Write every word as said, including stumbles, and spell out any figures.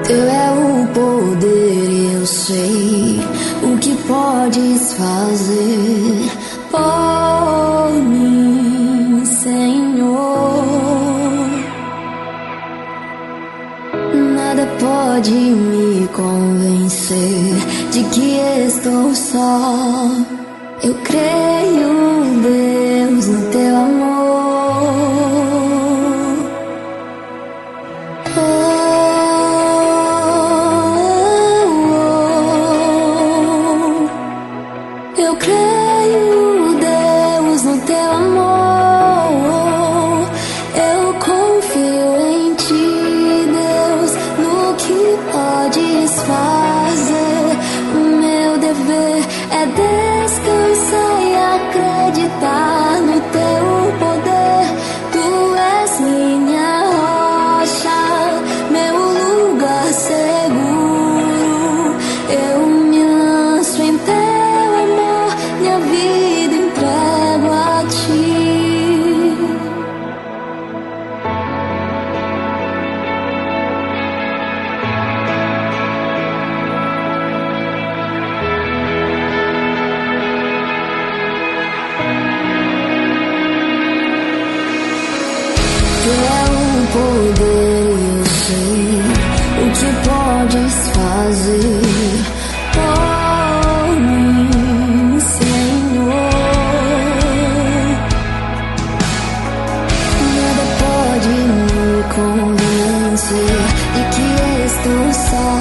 Teu é o poder, eu sei o que podes fazer por mim, Senhor. Nada pode me convencer de que estou só. Eu creio, Deus, no teu amor. Eu creio, Deus, no teu amor. Eu confio em ti, Deus, no que podes fazer. O meu dever é descansar e acreditar no teu poder. Tu és minha rocha, meu lugar seguro. Eu me lanço em teu amor, minha vida entrego a ti. Tu é o poder, eu sei o que podes fazer por mim, Senhor. Nada pode me convencer de que estou só.